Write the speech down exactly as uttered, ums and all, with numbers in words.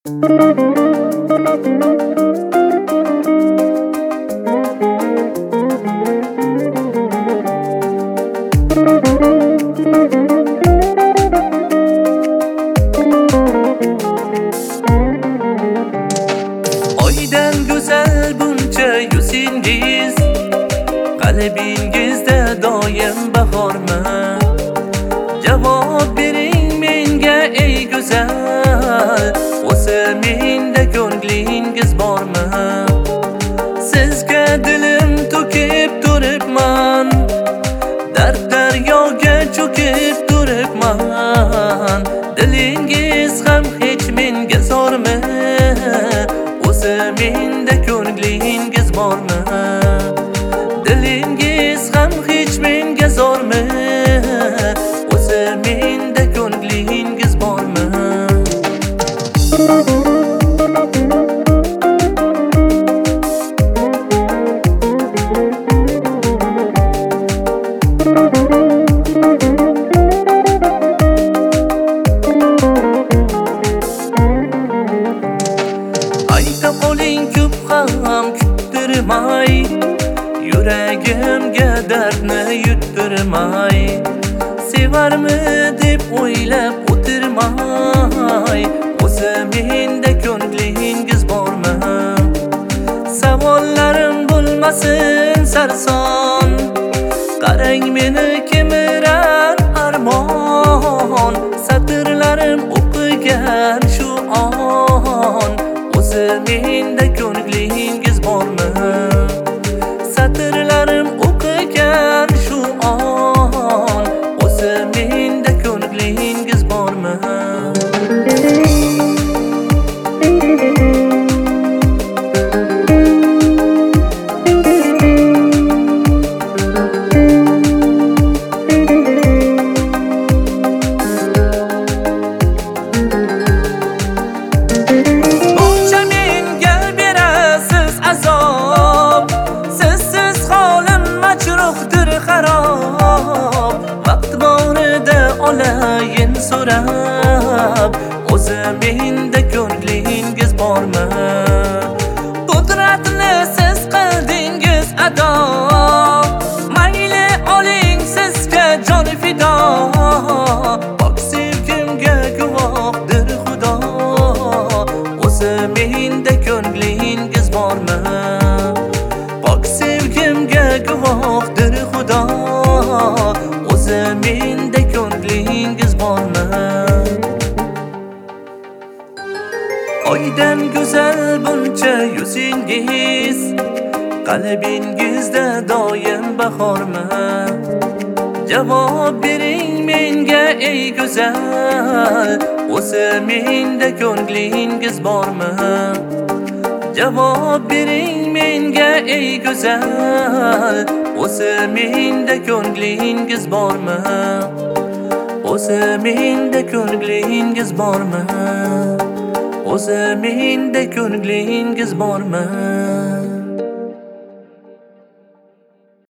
Oydan go'zal buncha yuzingiz, qalbingizda doim bahormi? Javob bering menga ey go'zal, o'zi menda ko'nglingiz bormi? Sizga dilim to'kib turibman, dard daryoga cho'kib turibman. Dilingiz ham hech menga zormi? O'zi menda ko'nglingiz bormi? Dilingiz ham hech menga zormi? O'zi menda ko'nglingiz bormi? Ayta qoling ko'p ham kuttirmay, yuragimga dardni yuttirmay. Sevarmi deb o'ylab o'tirmay, o'zi menda ko'nglingiz bormi? Savollarim bo'lmasin sarson, qarang meni kemirar armon. Satrlarim o'qigan shu on, o'zi menda ko'nglingiz bormi? Satrlarim o'qigan shu on, o'zi menda ko'nglingiz bormi? Vaqt borida olayin so'rab, o'zi menda ko'nglingiz bormi? Qudratni siz qildingiz ado, mayli oling sizga jon fido. Pok sevgimga guvohdir Xudo, o'zi menda ko'nglingiz bormi? Pok sevgimga guvohdir Xudo, o'zi menda ko'nglingiz bormi? Oydan go'zal buncha yuzingiz, qalbingizda doim bahormi? Javob bering menga ey go'zal, o'zi menda ko'nglingiz bormi? Javob bering menga ey go'zal, o'zi menda ko'nglingiz bormi? O'zi menda ko'nglingiz bormi? O'zi menda ko'nglingiz bormi?